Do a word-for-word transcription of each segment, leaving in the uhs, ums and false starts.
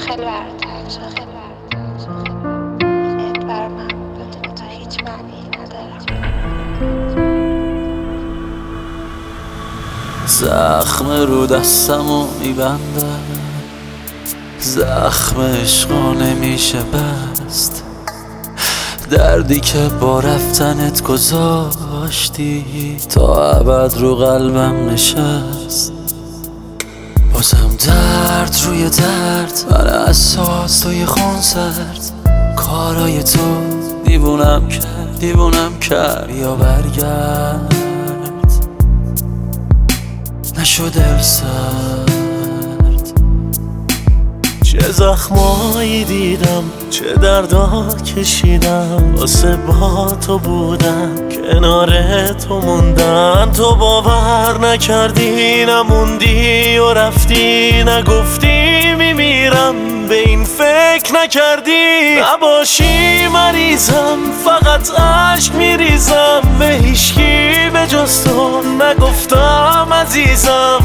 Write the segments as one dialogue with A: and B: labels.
A: خیلی برات تنگ خیلی برات تنگ بر من بدون تو هیچ معنی ندارم.
B: زخم رو دستمو میبنده، زخم عشقا نمیشه بست، دردی که با رفتنت گذاشتی تا ابد رو قلبم نشست. بازم درد روی درد، من اساس توی خون سرد، کارای تو دیوونم کرد دیوونم کرد. یا برگرد نشو دل سرد.
C: چه زخمایی دیدم، چه دردا کشیدم، واسه با تو بودم، کنار تو موندن. تو باور نکردی، نموندی و رفتی، نگفتی میمیرم، به این فکر نکردی. نباشی مریضم، فقط عشق میریزم، به هیچکی به جز تو نگفتم عزیزم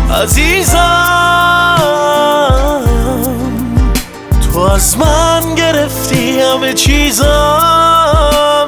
C: عزیزم. تو از من گرفتی همه چیزم.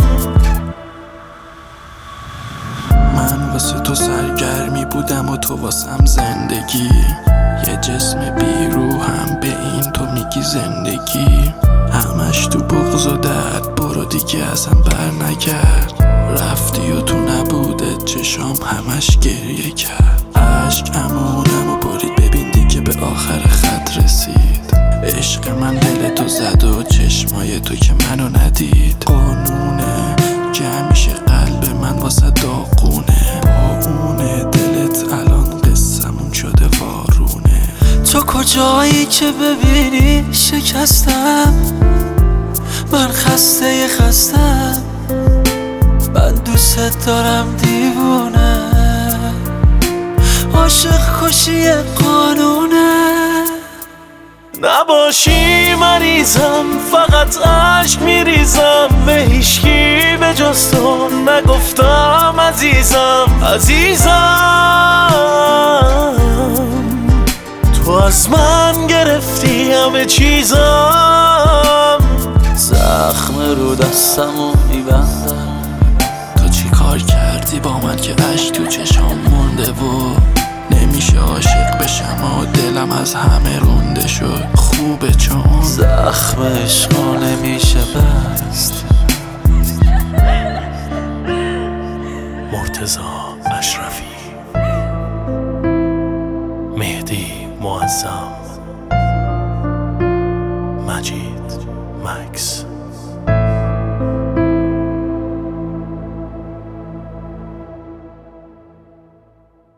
D: من واسه تو سرگرمی بودم و تو واسم زندگی، یه جسم بیروحم، به این تو میگی زندگی. همش تو بغض و درد، برو دیگه ازم بر نگرد. رفتی و تو نبوده چشام همش گریه کرد. عشق امونم و برید، ببین دیگه به آخر خط رسید. عشق من دل تو زد و چشمای تو که منو ندید. قانونه که همیشه قلب من واسه داغونه، با اونه دلت الان قصمون شده وارونه.
B: تو کجایی که ببینی شکستم، من خسته خستم، من دوست دارم دیوونه. عاشق کشی قانونه.
C: نباشی مریضم، فقط عشق میریزم، به هیچکی به جز تو نگفتم عزیزم عزیزم. تو از من گرفتی همه چیزم.
B: زخم رو دستمو میبندم.
D: تو چی کار کردی با من که عشق تو چشام مونده و نمیشه عاشق بشم و دلم از همه رونده شد. خوبه چون
B: زخم عشقا نمیشه بست.
C: مرتضی اشرفی، مهدی معظم، مجید مکس.